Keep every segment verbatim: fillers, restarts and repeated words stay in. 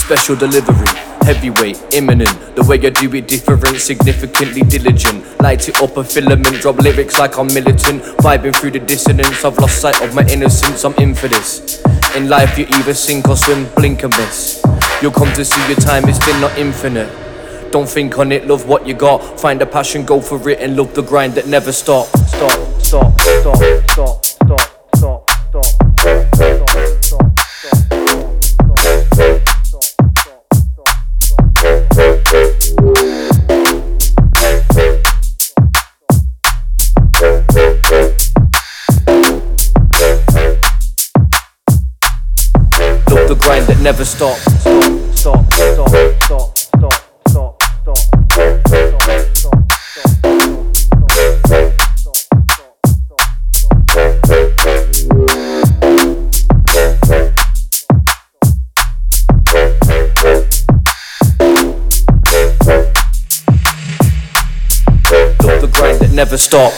special delivery, heavyweight, imminent. The way I do it different, significantly diligent. Light it up a filament, drop lyrics like I'm militant. Vibing through the dissonance, I've lost sight of my innocence. I'm in for this. In life you either sink or swim, blink and miss. You'll come to see your time is still not infinite. Don't think on it, love what you got. Find a passion, go for it, and love the grind that never stop. Stop, stop, stop, stop, stop, stop, stop, stop, stop, stop. Love the grind that never stops. Stop, stop, stop, stop, stop, stop, stop, stop, stop. Love the grind that never stops.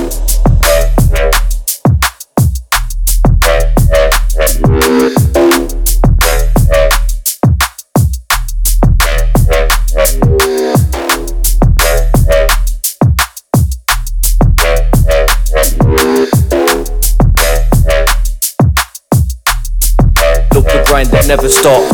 The grind that never stops.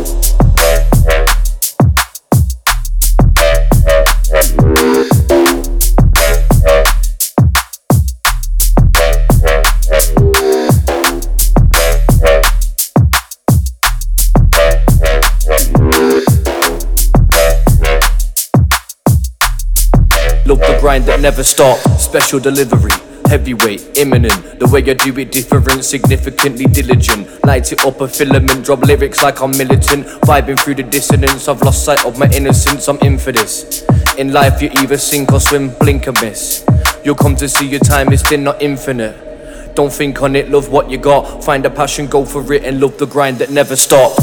Love the grind that never stops. Special delivery, heavyweight, imminent. The way I do it different, significantly diligent. Light it up a filament, drop lyrics like I'm militant. Vibing through the dissonance, I've lost sight of my innocence. I'm in for this. In life you either sink or swim, blink and miss. You'll come to see your time is still not infinite. Don't think on it, love what you got. Find a passion, go for it, and love the grind that never stops.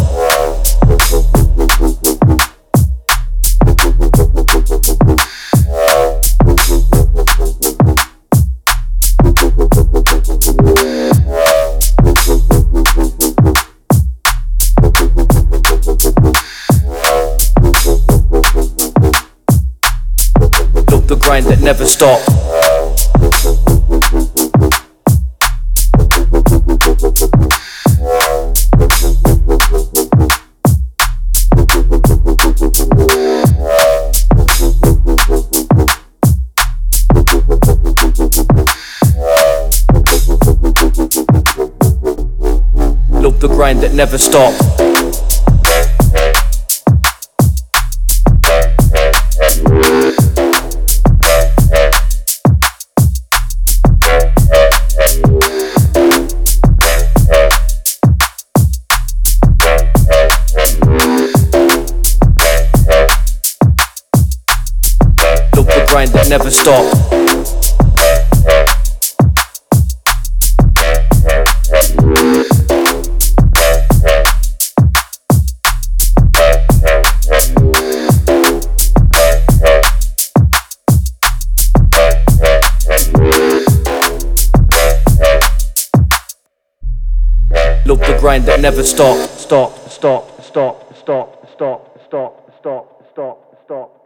The grind that never stops. Love the grind that never stops. The grind that never stops. Love the grind that never stops. Stop, stop, stop, stop, stop, stop, stop, stop, stop.